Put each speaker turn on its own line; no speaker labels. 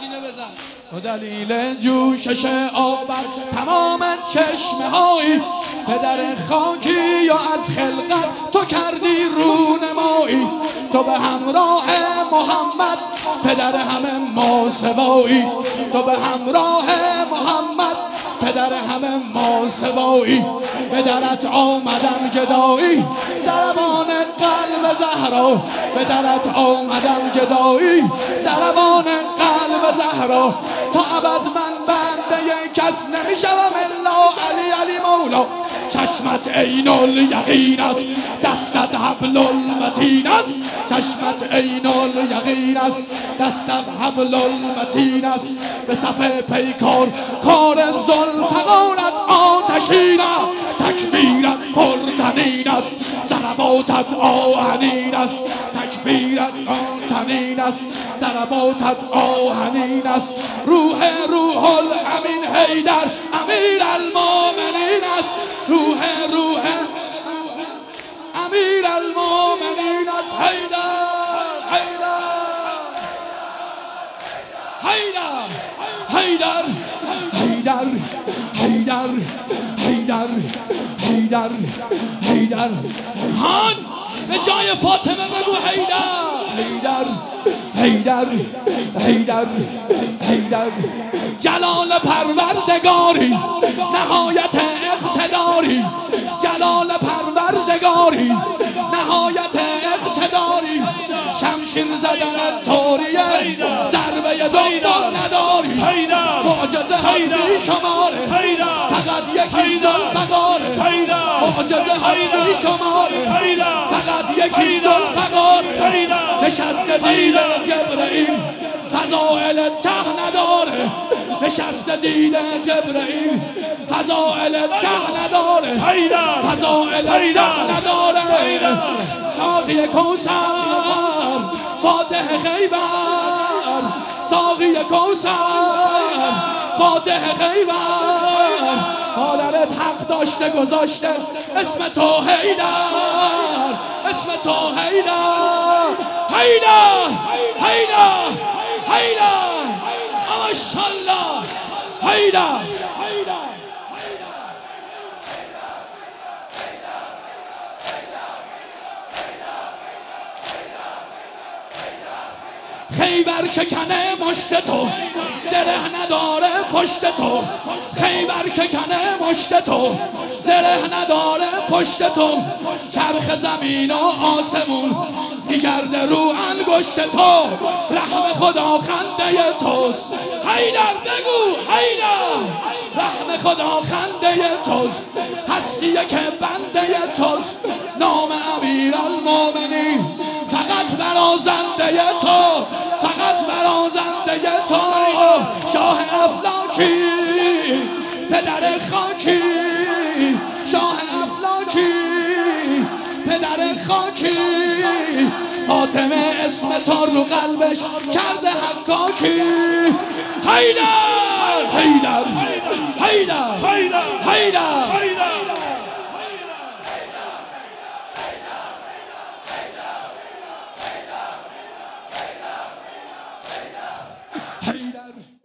سینه بزن.
و دلیل جوشش آب بر تمام چشمه هایی، پدر خاکی یا از خلقت تو کردی رونمایی. تو به همراه محمد پدر همه ماسوایی، تو به همراه محمد پدر همه ماسوایی. به درت آمدم گدایی ضربان قلب زهرا، به درت آمدم گدایی ضربان قلب زهرا. تا ابد من بنده کس نمیشوم الا علی علی مولا. چشمت عین الیقین است، دستت حبل المتین است. چشمت عین الیقین است، دستت حبل المتین است. به صف پیکار کار ذوالفقارت آتشین است، تکبیرت پرتنین است، ضرباتت آهنین است. تکبیرت آهنین است، ضرباتت آهنین است. روح الامین حیدر امیر المؤمنین است. روح امیر المؤمنین است. حیدر حیدر حیدر حیدر حیدر حیدر حیدر حیدر. هان به جای فاطمه بگو حیدر حیدر حیدر حیدر حیدر. جلال پروردگاری نهایت اقتداری، جلال پروردگاری نهایت اقتداری. شمشیر زدن طوریه ضربه دوم نداری. معجزه حتمی شماره فقط یکی ذوالفقاره. معجزه حتمی شماره فقط یکی ذوالفقاره. نشسته دیده جبرئیل فضائل ته نداره. نشسته دیده جبرئیل فضائل ته نداره. فضائل ته نداره. ساقی کوثر فاتح خیبر، ساقی کوثر فاتح خیبر. مادرت حق داشته گذاشته اسم تو حیدر، اسم تو حیدر حیدر حیدر حیدر. ماشاءالله حیدر. خیبر شکنه مشت تو، زره نداره پشت تو. خیبر شکنه مشت تو، زره نداره پشت تو. چرخ زمین و آسمون میگرده رو انگشت تو. رحم خدا خنده توست حیدر بگو حیدر. رحم خدا خنده توست، هستی که بنده توست. نام امیر المؤمنین فقط برازنده تو، فقط برازنده تو. شاه افلاکی پدر خاکی، شاه افلاکی پدر خاکی. فاطمه اسم تو رو قلبش کرده حکاکی. حیدر حیدر حیدر حیدر